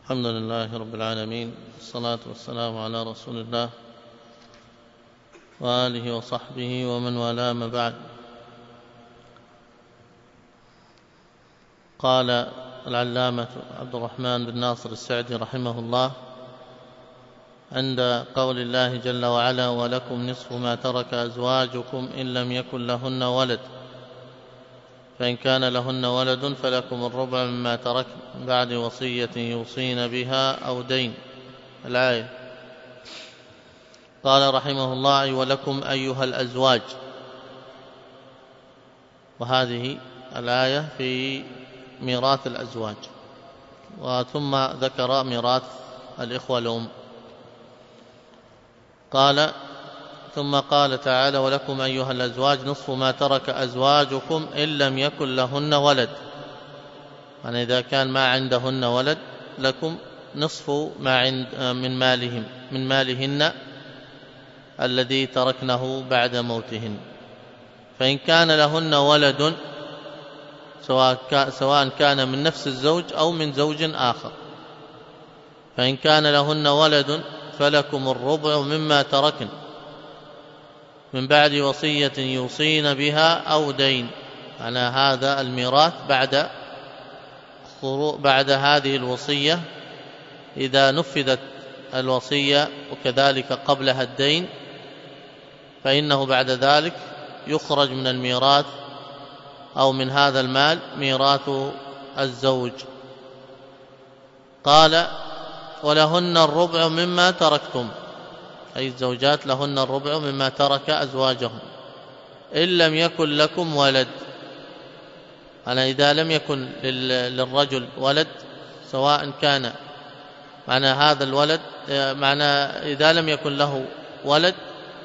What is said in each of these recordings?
الحمد لله رب العالمين، والصلاة والسلام على رسول الله وآله وصحبه ومن والاه، ما بعد. قال العلامة عبد الرحمن بن ناصر السعدي رحمه الله عند قول الله جل وعلا: ولكم نصف ما ترك أزواجكم إن لم يكن لهن ولد، فإن كان لهن ولد فلكم الربع مما ترك من بعد وصية يوصين بها أو دين. الآية. قال رحمه الله: أي ولكم أيها الأزواج. وهذه الآية في ميراث الأزواج، وثم ذكر ميراث الإخوة الأم. قال: ثم قال تعالى: ولكم أيها الأزواج نصف ما ترك أزواجكم إن لم يكن لهن ولد. يعني إذا كان ما عندهن ولد لكم نصف ما عند من مالهن الذي تركنه بعد موتهن. فإن كان لهن ولد، سواء كان من نفس الزوج أو من زوج آخر، فإن كان لهن ولد فلكم الربع مما تركن من بعد وصية يوصين بها أو دين. على هذا الميراث بعد هذه الوصية، إذا نفذت الوصية وكذلك قبلها الدين، فإنه بعد ذلك يخرج من الميراث أو من هذا المال ميراث الزوج. قال: ولهن الربع مما تركتم، أي الزوجات لهن الربع مما ترك أزواجهم إن لم يكن لكم ولد. أنا إذا لم يكن للرجل ولد، سواء كان معنى هذا الولد إذا لم يكن له ولد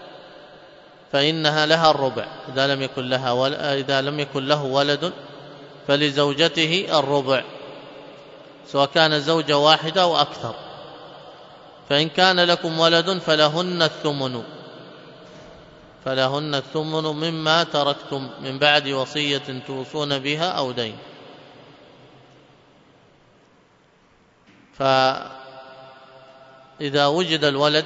فإنها لها الربع. إذا لم يكن له ولد فلزوجته الربع، سواء كان زوجة واحدة أو أكثر. فإن كان لكم ولد فلهن الثمن مما تركتم من بعد وصية توصون بها أو دين. فإذا وجد الولد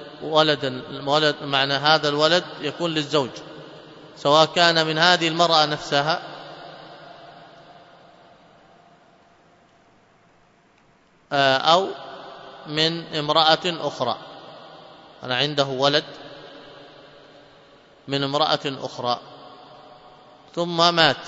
معنى هذا الولد يكون للزوج، سواء كان من هذه المرأة نفسها أو من امرأة أخرى. أنا عنده ولد من امرأة أخرى ثم مات،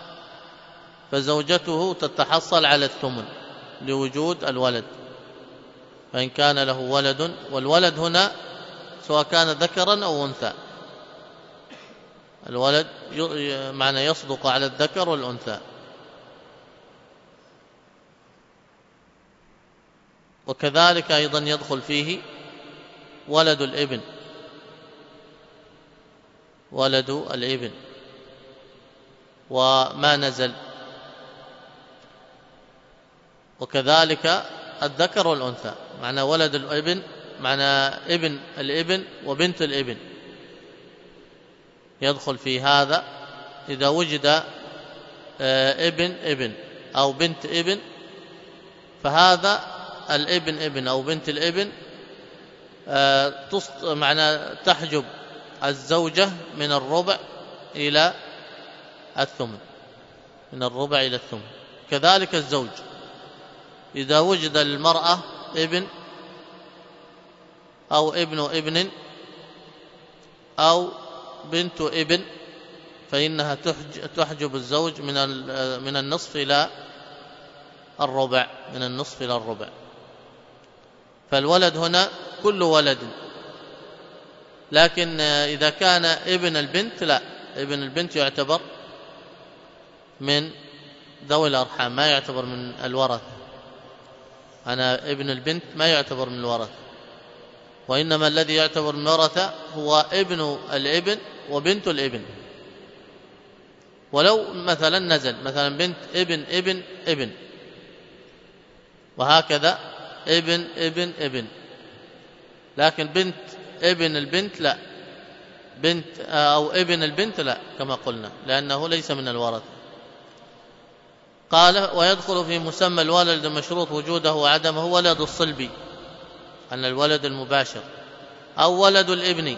فزوجته تتحصل على الثمن لوجود الولد. فإن كان له ولد، والولد هنا سواء كان ذكرا أو أنثى، الولد معنى يصدق على الذكر والأنثى. وكذلك أيضا يدخل فيه ولد الابن وما نزل، وكذلك الذكر والأنثى. معنى ولد الابن معنى ابن الابن وبنت الابن يدخل في هذا. إذا وجد ابن أو بنت ابن، فهذا الابن أو بنت الابن معنى تحجب الزوجة من الربع إلى الثمن، كذلك الزوج إذا وجد للمرأة ابن أو ابن أو بنت ابن، فإنها تحجب الزوج من النصف إلى الربع، فالولد هنا كل ولد. لكن إذا كان ابن البنت لا، ابن البنت يعتبر من ذوي الأرحام، ما يعتبر من الورث. ابن البنت ما يعتبر من الورث، وإنما الذي يعتبر من الورثة هو ابن الابن وبنت الابن. ولو مثلا نزل بنت ابن وهكذا ابن، لكن بنت ابن البنت لا، بنت أو ابن البنت لا كما قلنا، لأنه ليس من الورثة. قال ويدخل في مسمى الولد المشروط وجوده وعدمه ولد الصلب، أن الولد المباشر، أو ولد الابن،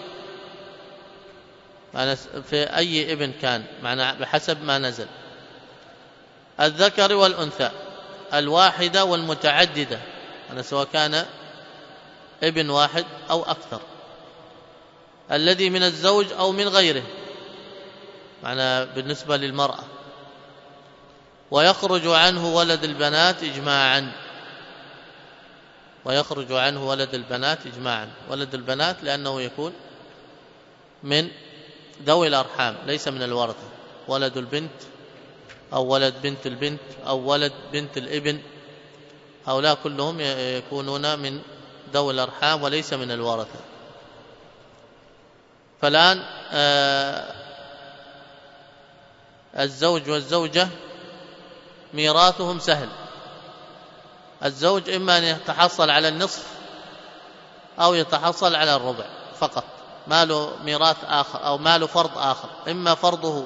في أي ابن كان، معنى بحسب ما نزل، الذكر والأنثى، الواحدة والمتعددة، أنا سواء كان ابن واحد أو أكثر، الذي من الزوج أو من غيره، معنى بالنسبة للمرأة، ويخرج عنه ولد البنات إجماعا، ويخرج عنه ولد البنات إجماعا، ولد البنات لأنه يكون من ذوي الأرحام ليس من الورثة، ولد البنت أو ولد بنت البنت أو ولد بنت الابن، هؤلاء كلهم يكونون من ذوي الأرحام وليس من الورثة. فالآن الزوج والزوجة ميراثهم سهل، الزوج إما أن يتحصل على النصف أو يتحصل على الربع فقط، ما له ميراث آخر أو ما له فرض آخر، إما فرضه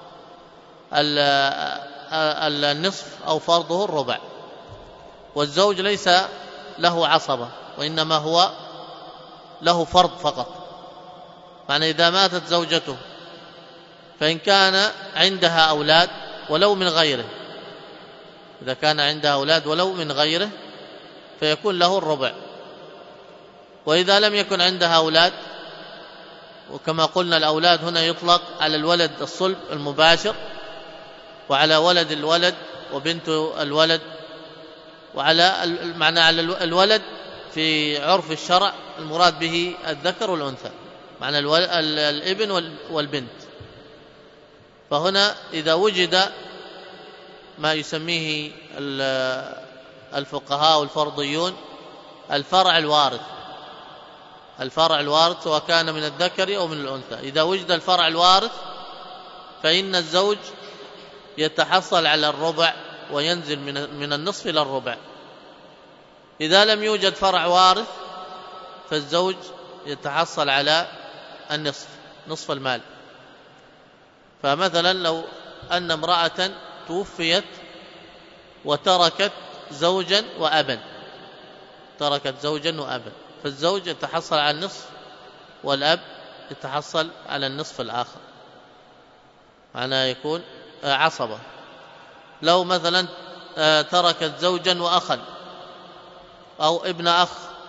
النصف أو فرضه الربع. والزوج ليس له عصبة، وإنما هو له فرض فقط، معنى إذا ماتت زوجته فإن كان عندها أولاد ولو من غيره، إذا كان عندها أولاد ولو من غيره فيكون له الربع، وإذا لم يكن عندها أولاد، وكما قلنا الأولاد هنا يطلق على الولد الصلب المباشر، وعلى ولد الولد وبنت الولد، وعلى معنى على الولد في عرف الشرع المراد به الذكر والأنثى، معنى الابن والبنت. فهنا إذا وجد ما يسميه الفقهاء والفرضيون الفرع الوارث، الفرع الوارث سواء كان من الذكر أو من الأنثى، إذا وجد الفرع الوارث فإن الزوج يتحصل على الربع وينزل من النصف إلى الربع. إذا لم يوجد فرع وارث فالزوج يتحصل على النصف، نصف المال. فمثلا لو أن امرأة توفيت وتركت زوجا وأبا، تركت زوجا وأبا، فالزوج يتحصل على النصف والأب يتحصل على النصف الآخر، معناه يكون عصبة. لو مثلا تركت زوجا وأخا أو ابن أخ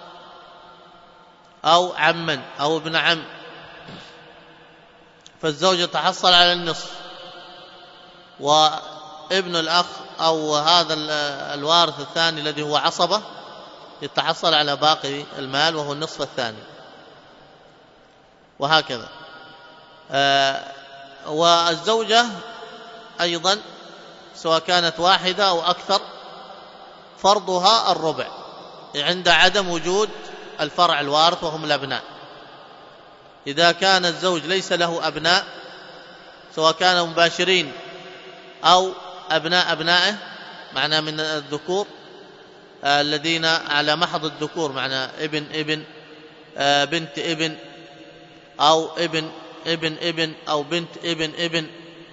أو عما أو ابن عم، فالزوج يتحصل على النصف، وابن الأخ أو هذا الوارث الثاني الذي هو عصبة يتحصل على باقي المال وهو النصف الثاني، وهكذا. والزوجة أيضا سواء كانت واحدة أو أكثر فرضها الربع عند عدم وجود الفرع الوارث وهم الأبناء. إذا كان الزوج ليس له أبناء سواء كانوا مباشرين أو أبناء أبنائه، معنى من الذكور الذين على محض الذكور، معنى ابن ابن بنت ابن أو ابن ابن ابن أو بنت ابن ابن،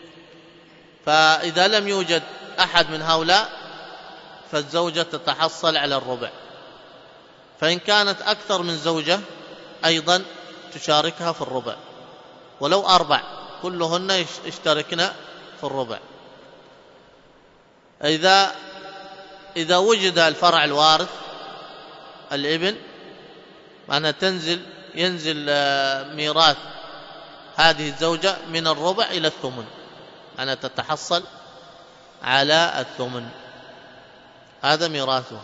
فإذا لم يوجد أحد من هؤلاء فالزوجة تتحصل على الربع. فإن كانت أكثر من زوجة أيضا تشاركها في الربع، ولو 4 كلهن يشتركن في الربع. إذا وجد الفرع الوارث الابن، معنى ينزل ميراث هذه الزوجة من الربع إلى الثمن، معنى تتحصل على الثمن، هذا ميراثها.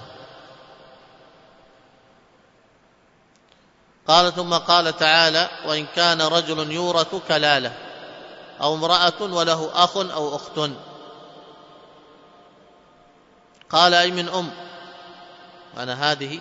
قال ثم قال تعالى وإن كان رجل يورث كلالة أو امرأة وله أخ أو أخت، قال أي من أم. وأنا هذه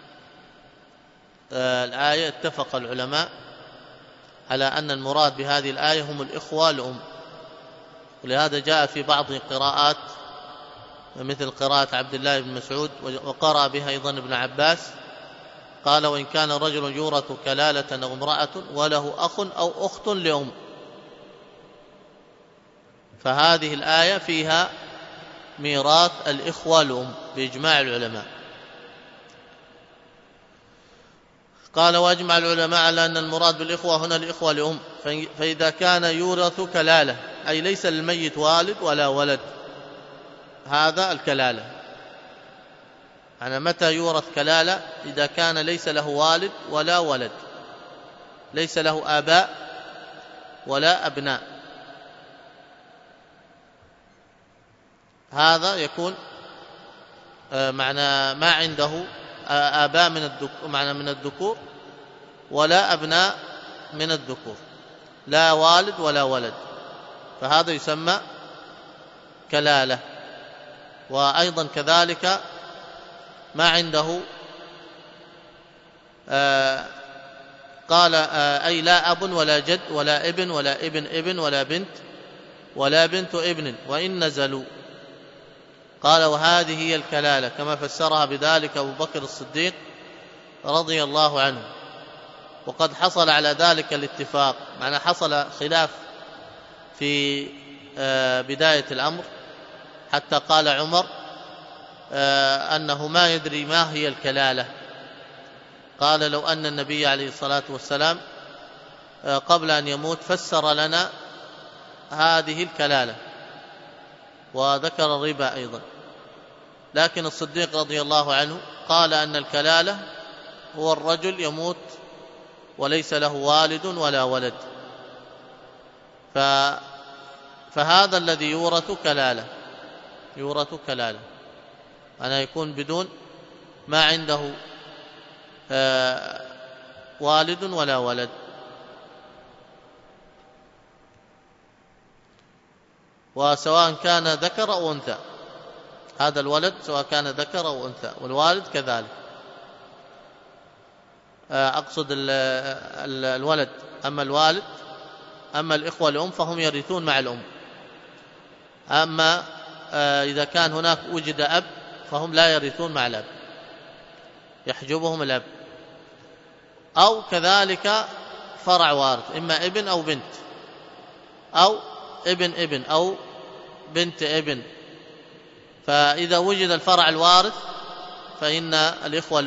الآية اتفق العلماء على أن المراد بهذه الآية هم الإخوة لأم، ولهذا جاء في بعض القراءات مثل قراءة عبد الله بن مسعود، وقرأ بها أيضا ابن عباس، قال وإن كان رجل يورث كلالة أو امرأة وله أخ أو أخت لأم. فهذه الآية فيها ميراث الإخوة الأم بإجماع العلماء. قال: وأجمع العلماء على أن المراد بالإخوة هنا الإخوة الأم، فإذا كان يورث كلالة، أي ليس للميت والد ولا ولد، هذا الكلالة. أنا متى يورث كلالة؟ إذا كان ليس له والد ولا ولد، ليس له آباء ولا أبناء، هذا يكون معنى ما عنده آباء من الذكور ولا أبناء من الذكور، لا والد ولا ولد، فهذا يسمى كلالة. وأيضا كذلك ما عنده قال أي لا أب ولا جد ولا ابن ولا ابن ابن ولا بنت ولا بنت ابن وإن نزلوا. قال: وهذه هي الكلالة، كما فسرها بذلك أبو بكر الصديق رضي الله عنه. وقد حصل على ذلك الاتفاق، معنى حصل خلاف في بداية الأمر، حتى قال عمر أنه ما يدري ما هي الكلالة. قال: لو أن النبي عليه الصلاة والسلام قبل أن يموت فسر لنا هذه الكلالة، وذكر الربا أيضا. لكن الصديق رضي الله عنه قال أن الكلالة هو الرجل يموت وليس له والد ولا ولد، فهذا الذي يورث كلالة، أنا يكون بدون ما عنده والد ولا ولد. وسواء كان ذكر أو أنثى، هذا الولد سواء كان ذكر أو أنثى، والوالد كذلك. أقصد الولد. أما الوالد، أما الإخوة الأم فهم يرثون مع الأم. أما إذا كان هناك وجد أب فهم لا يرثون مع الأب، يحجبهم الأب. أو كذلك فرع وارث، إما ابن أو بنت، أو ابن أو بنت ابن، فإذا وجد الفرع الوارث فإن الإخوة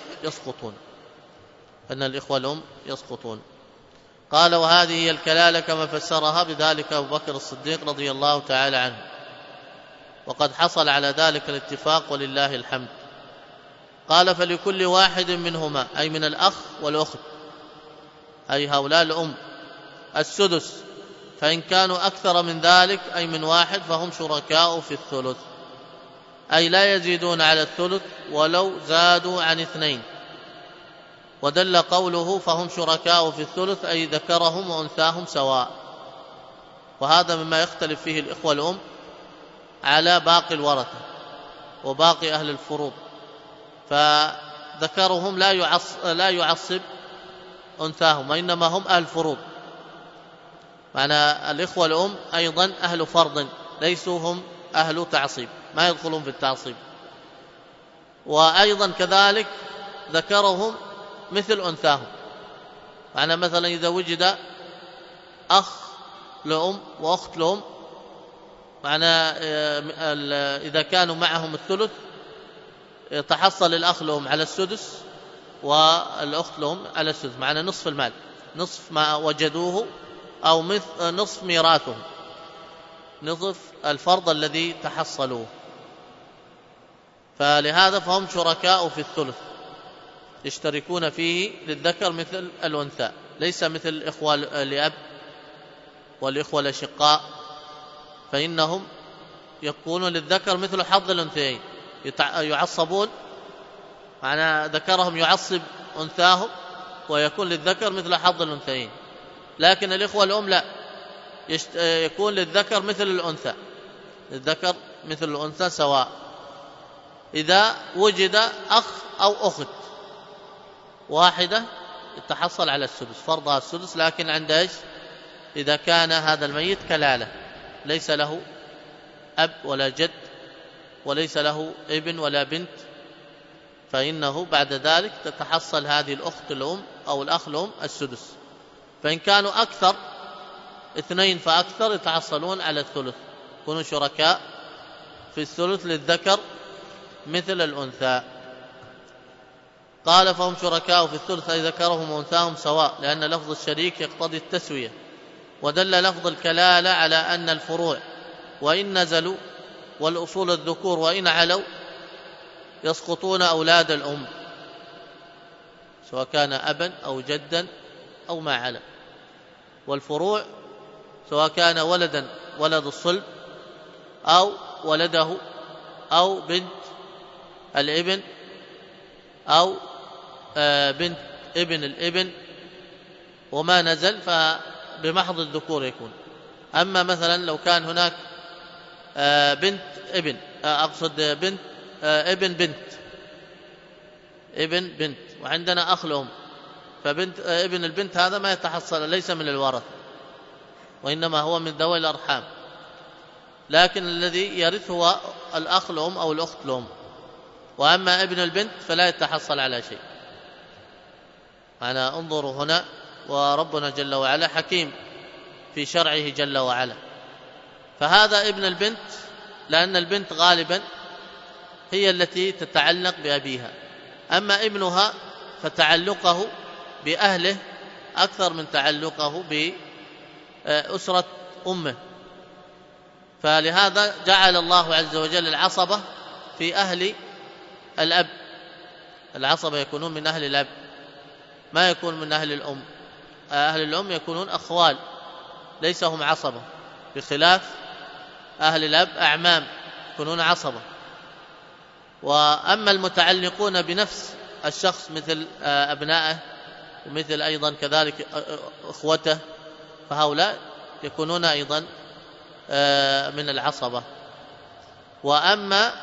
الأم يسقطون. قال: وهذه هي الكلالة، كما فسرها بذلك أبو بكر الصديق رضي الله تعالى عنه، وقد حصل على ذلك الاتفاق ولله الحمد. قال: فلكل واحد منهما، أي من الأخ والأخت، أي هؤلاء الأم، السدس، فإن كانوا أكثر من ذلك أي من واحد فهم شركاء في الثلث، أي لا يزيدون على الثلث ولو زادوا عن 2. ودل قوله فهم شركاء في الثلث أي ذكرهم وأنثاهم سواء، وهذا مما يختلف فيه الإخوة الأم على باقي الورثة وباقي أهل الفروض، فذكرهم لا يعصب أنثاهم، وإنما هم أهل فروض. معنى الإخوة الأم أيضا أهل فرض، ليسوا هم أهل تعصيب، ما يدخلون في التعصيب. وأيضا كذلك ذكرهم مثل أنثاهم، معنى مثلا إذا وجد أخ لأم وأخت لأم، معنى إذا كانوا معهم الثلث يتحصل الأخ لأم على السدس والأخت لأم على السدس، معنى نصف المال، نصف ما وجدوه، أو نصف ميراثهم، نصف الفرض الذي تحصلوه. فلهذا فهم شركاء في الثلث، يشتركون فيه للذكر مثل الأنثى، ليس مثل الإخوة لأب والإخوة الأشقاء، فإنهم يكونون للذكر مثل حظ الأنثيين، يعصبون، معنى ذكرهم يعصب أنثاهم ويكون للذكر مثل حظ الأنثيين. لكن الإخوة الأم لا، يكون للذكر مثل الأنثى، للذكر مثل الأنثى سواء، إذا وجد أخ أو أخت واحدة يتحصل على السدس، فرضها السدس، لكن عند إيش؟ إذا كان هذا الميت كلالة، ليس له أب ولا جد وليس له ابن ولا بنت، فإنه بعد ذلك تتحصل هذه الأخت الأم أو الأخ الأم السدس. فإن كانوا أكثر 2 فأكثر يتحصلون على الثلث، يكونوا شركاء في الثلث للذكر مثل الأنثى. قال فهم شركاء في الثلث أي ذكرهم وأنثاهم سواء، لأن لفظ الشريك يقتضي التسوية. ودل لفظ الكلالة على أن الفروع وإن نزلوا والأصول الذكور وإن علوا يسقطون أولاد الأم، سواء كان أبا أو جدا أو ما علا. والفروع سواء كان ولدا ولد الصلب أو ولده أو بنت الابن أو بنت ابن الابن وما نزل فبمحض الذكور يكون. أما مثلا لو كان هناك بنت ابن أقصد بنت ابن بنت وعندنا أخ لأم، فبنت ابن البنت هذا ما يتحصل، ليس من الورث وإنما هو من ذوي الأرحام، لكن الذي يرث هو الأخ لأم أو الأخت لأم. وأما ابن البنت فلا يتحصل على شيء. أنا انظروا هنا، وربنا جل وعلا حكيم في شرعه جل وعلا. فهذا ابن البنت، لأن البنت غالبا هي التي تتعلق بأبيها، أما ابنها فتعلقه بأهله أكثر من تعلقه بأسرة أمه. فلهذا جعل الله عز وجل العصبة في أهل الأب، العصبة يكونون من أهل الأب ما يكون من أهل الأم. أهل الأم يكونون أخوال ليس هم عصبة، بخلاف أهل الأب أعمام يكونون عصبة. وأما المتعلقون بنفس الشخص مثل أبنائه ومثل أيضا كذلك أخوته فهؤلاء يكونون أيضا من العصبة. وأما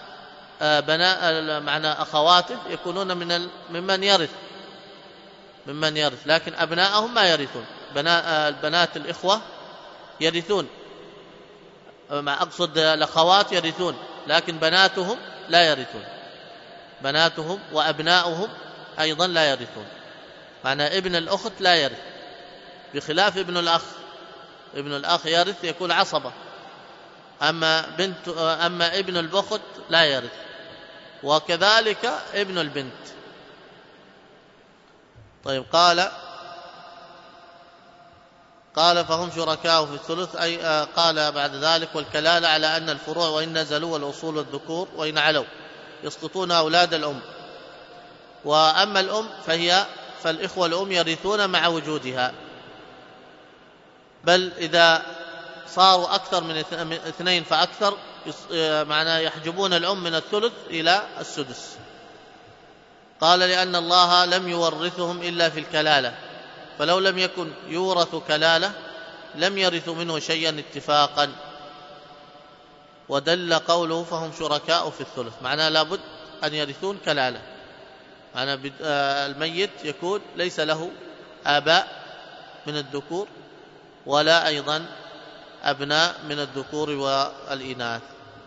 معنى أخواته يكونون ممن يرث، لكن أبناءهم ما يرثون. بنات الإخوة يرثون، أقصد الأخوات يرثون، لكن بناتهم لا يرثون، بناتهم وأبناؤهم أيضا لا يرثون. معنى ابن الأخت لا يرث، بخلاف ابن الأخ. ابن الأخ يرث يكون عصبة، أما ابن الأخت لا يرث، وكذلك ابن البنت. طيب قال فهم شركاء في الثلث أي قال بعد ذلك والكلالة على أن الفروع وإن نزلوا والأصول الذكور وإن علوا يسقطون أولاد الأم. وأما الأم فالإخوة الأم يرثون مع وجودها، بل إذا صاروا أكثر من 2 فأكثر معناه يحجبون الأم من الثلث إلى السدس. قال لأن الله لم يورثهم إلا في الكلالة، فلو لم يكن يورث كلالة لم يرثوا منه شيئا اتفاقا. ودل قوله فهم شركاء في الثلث، معناه لابد أن يرثون كلالة، معناه الميت يكون ليس له آباء من الذكور ولا أيضا أبناء من الذكور والإناث.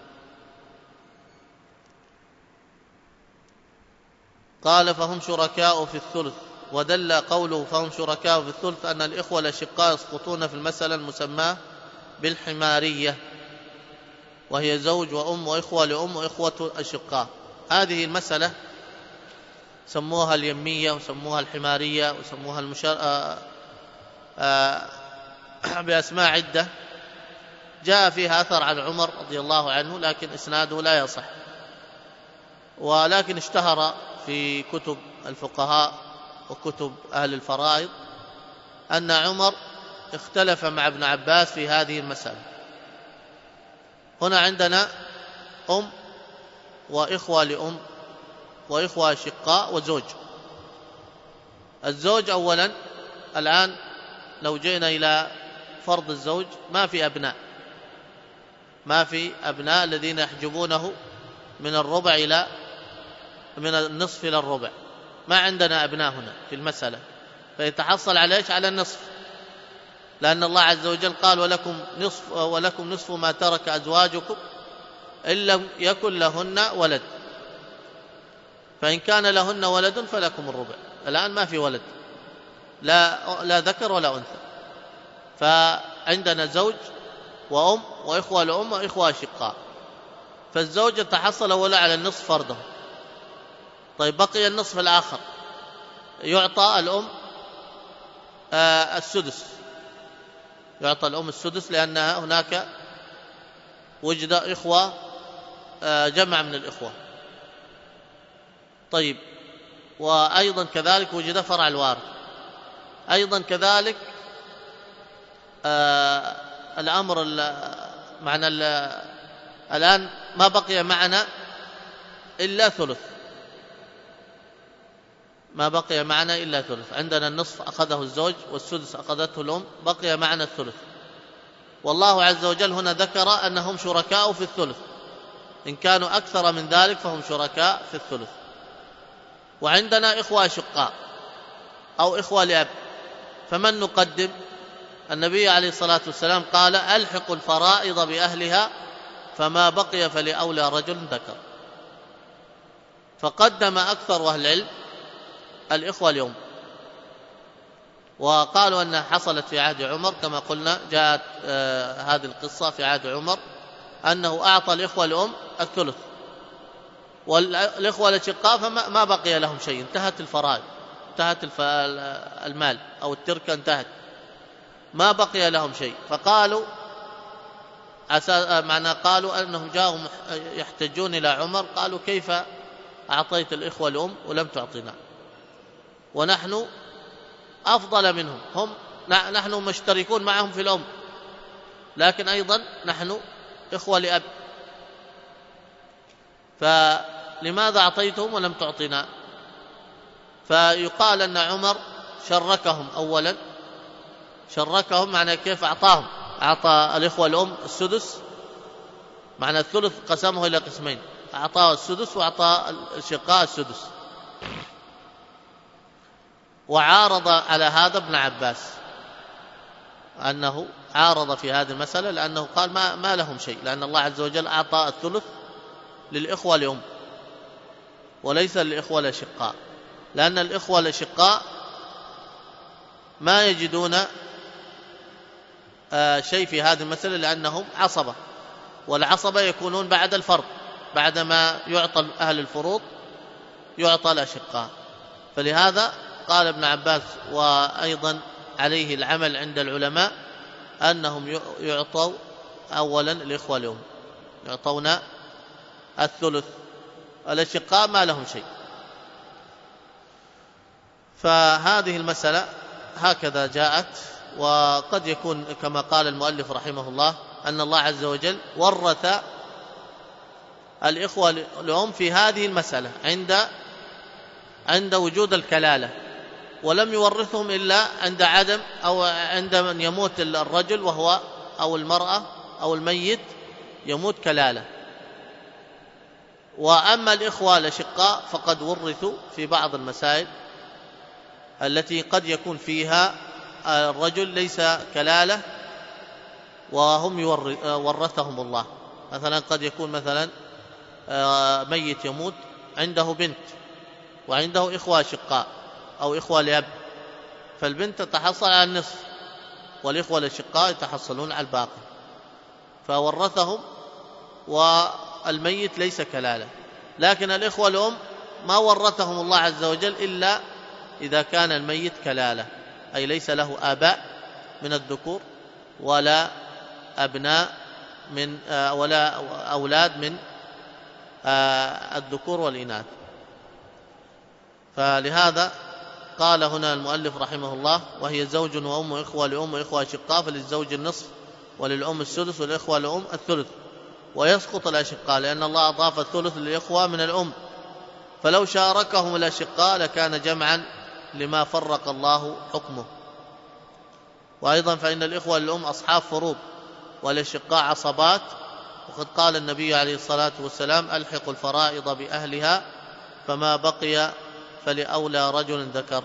قال فهم شركاء في الثلث. ودل قوله فهم شركاء في الثلث أن الإخوة الأشقاء يسقطون في المسألة المسماة بالحمارية، وهي زوج وأم وإخوة لأم وإخوة أشقاء. هذه المسألة سموها اليمية وسموها الحمارية وسموها بأسماء عدة. جاء فيها أثر عن عمر رضي الله عنه لكن إسناده لا يصح، ولكن اشتهر في كتب الفقهاء وكتب أهل الفرائض أن عمر اختلف مع ابن عباس في هذه المسألة. هنا عندنا أم وإخوة لأم وإخوة أشقاء وزوج. الزوج أولا الآن لو جئنا إلى فرض الزوج ما في أبناء الذين يحجبونه من النصف إلى الربع، ما عندنا أبناء هنا في المسألة، فيتحصل على إيش؟ على النصف، لأن الله عز وجل قال ولكم نصف ما ترك أزواجكم إن لم يكن لهن ولد، فإن كان لهن ولد فلكم الربع. الآن ما في ولد، لا ذكر ولا أنثى، فعندنا زوج وأم وإخوة لأم وإخوة أشقاء. فالزوجة تحصل أولا على النصف فرضه. طيب بقي النصف الآخر، يعطى الأم السدس، يعطى الأم السدس، لأن هناك وجد إخوة، جمع من الإخوة. طيب وأيضا كذلك وجد فرع الوارث. أيضا كذلك الأمر معنا الآن ما بقي معنا إلا ثلث، ما بقي معنا إلا ثلث. عندنا النصف أخذه الزوج والسدس أخذته الأم، بقي معنا الثلث. والله عز وجل هنا ذكر أنهم شركاء في الثلث، إن كانوا أكثر من ذلك فهم شركاء في الثلث. وعندنا إخوة أشقاء أو إخوة لأب، فمن نقدم؟ النبي عليه الصلاة والسلام قال: ألحقوا الفرائض بأهلها فما بقي فلأولى رجل ذكر. فقدم أكثر أهل العلم الإخوة اليوم، وقالوا أنها حصلت في عهد عمر، كما قلنا جاءت هذه القصة في عهد عمر، أنه أعطى الإخوة الأم الثلث، والإخوة الأشقاء فما بقي لهم شيء، انتهت الفرائض، انتهت المال أو التركة انتهت، ما بقي لهم شيء. فقالوا قالوا أنهم جاءوا يحتجون إلى عمر، قالوا: كيف أعطيت الإخوة الأم ولم تعطنا، ونحن أفضل منهم، نحن مشتركون معهم في الأم، لكن أيضا نحن إخوة لأب، فلماذا أعطيتهم ولم تعطنا؟ فيقال أن عمر شركهم أولا، شركهم معنى كيف أعطاهم، أعطى الإخوة الأم السدس، معنى الثلث قسمه إلى قسمين، أعطاه السدس وأعطى الشقاء السدس. وعارض على هذا ابن عباس، أنه عارض في هذه المسألة، لأنه قال ما لهم شيء، لأن الله عز وجل أعطى الثلث للإخوة الأم وليس للإخوة الأشقاء، لأن الإخوة الأشقاء ما يجدون شيء في هذه المسألة، لأنهم عصبة، والعصبة يكونون بعد الفرض، بعدما يعطى أهل الفروض يعطى الأشقاء. فلهذا قال ابن عباس، وأيضا عليه العمل عند العلماء، أنهم يعطوا أولا الإخوة الأم، يعطون الثلث، الأشقاء ما لهم شيء. فهذه المسألة هكذا جاءت. وقد يكون كما قال المؤلف رحمه الله أن الله عز وجل ورث الإخوة الأم في هذه المسألة عند وجود الكلالة، ولم يورثهم إلا عند عدم أو عند من يموت الرجل وهو أو المرأة أو الميت يموت كلالة. وأما الإخوة الأشقاء فقد ورثوا في بعض المسائل التي قد يكون فيها الرجل ليس كلالة وهم ورثهم الله. مثلا قد يكون مثلا ميت يموت عنده بنت وعنده إخوة أشقاء أو إخوة لأب، فالبنت تتحصل على النصف والإخوة الأشقاء يتحصلون على الباقي، فورثهم والميت ليس كلالة. لكن الإخوة الأم ما ورثهم الله عز وجل إلا إذا كان الميت كلالة، أي ليس له آباء من الذكور ولا أبناء من ولا أولاد من الذكور والإناث. فلهذا قال هنا المؤلف رحمه الله: وهي زوج وأم وإخوة لأم وإخوة أشقاء، فللزوج النصف وللأم السدس والإخوة لأم الثلث، ويسقط الأشقاء لأن الله أضاف الثلث للإخوة من الأم، فلو شاركهم الأشقاء لكان جمعا لما فرق الله حكمه. وأيضا فإن الإخوة للأم أصحاب فروض والأشقاء عصبات، وقد قال النبي عليه الصلاة والسلام: ألحقوا الفرائض بأهلها فما بقي فلأولى رجل ذكر.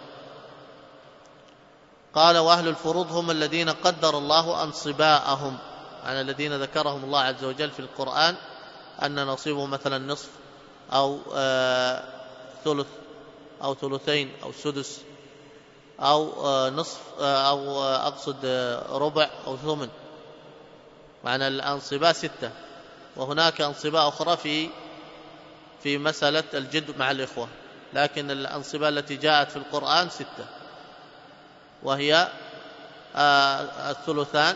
قال: وأهل الفروض هم الذين قدر الله أنصباءهم، يعني الذين ذكرهم الله عز وجل في القرآن أن نصيبهم مثلا نصف أو ثلث أو ثلثين أو سدس أو نصف أو أقصد ربع أو ثمن، معنى الأنصباء 6، وهناك أنصبة أخرى في مسألة الجد مع الإخوة، لكن الأنصبة التي جاءت في القرآن 6، وهي الثلثان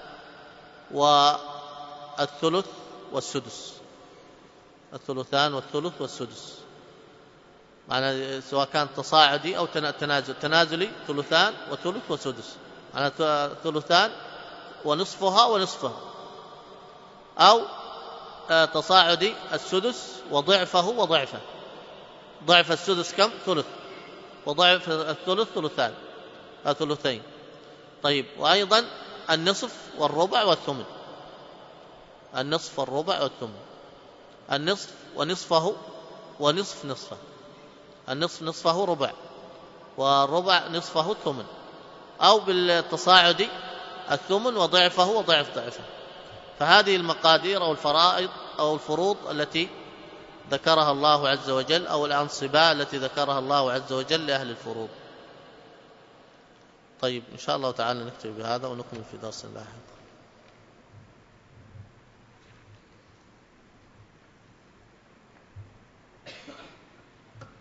والثلث والسدس. الثلثان والثلث والسدس، معنى سواء كان تصاعدي أو تنازلي، ثلثان وثلث وسدس، معنى ثلثان ونصفها ونصفها، أو تصاعدي السدس وضعفه وضعفه. ضعف السدس كم؟ ثلث، وضعف الثلث ثلثين. طيب، وأيضا النصف والربع والثمن. النصف والربع والثمن، النصف ونصفه ونصف نصفه، النصف نصفه ربع، والربع نصفه الثمن، أو بالتصاعد الثمن وضعفه وضعف ضعفه. فهذه المقادير أو الفرائض أو الفروض التي ذكرها الله عز وجل، أو الأنصباء التي ذكرها الله عز وجل لأهل الفروض. طيب، إن شاء الله تعالى نكتب بهذا ونكمل في درس لاحق.